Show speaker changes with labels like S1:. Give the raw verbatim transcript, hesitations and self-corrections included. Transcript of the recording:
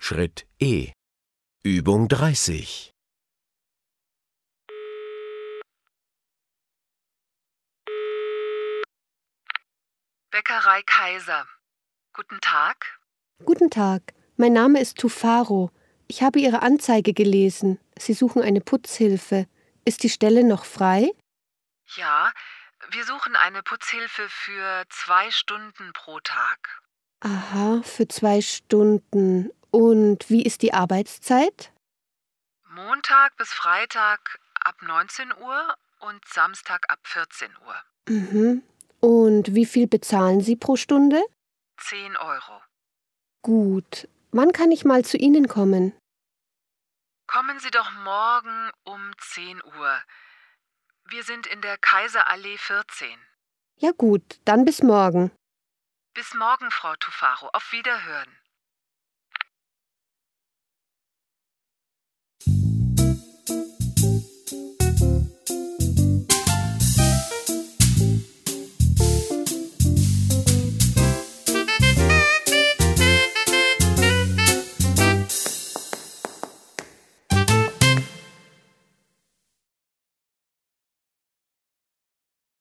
S1: Schritt E. Übung dreißig.
S2: Bäckerei Kaiser. Guten Tag.
S3: Guten Tag, mein Name ist Tufaro. Ich habe Ihre Anzeige gelesen. Sie suchen eine Putzhilfe. Ist die Stelle noch frei?
S2: Ja, wir suchen eine Putzhilfe für zwei Stunden pro Tag.
S3: Aha, für zwei Stunden. Und wie ist die Arbeitszeit?
S2: Montag bis Freitag ab neunzehn Uhr und Samstag ab vierzehn Uhr.
S3: Mhm. Und wie viel bezahlen Sie pro Stunde?
S2: zehn Euro.
S3: Gut. Wann kann ich mal zu Ihnen kommen?
S2: Kommen Sie doch morgen um zehn Uhr. Wir sind in der Kaiserallee vierzehn.
S3: Ja gut, dann bis morgen.
S2: Bis morgen, Frau Tufaro. Auf Wiederhören.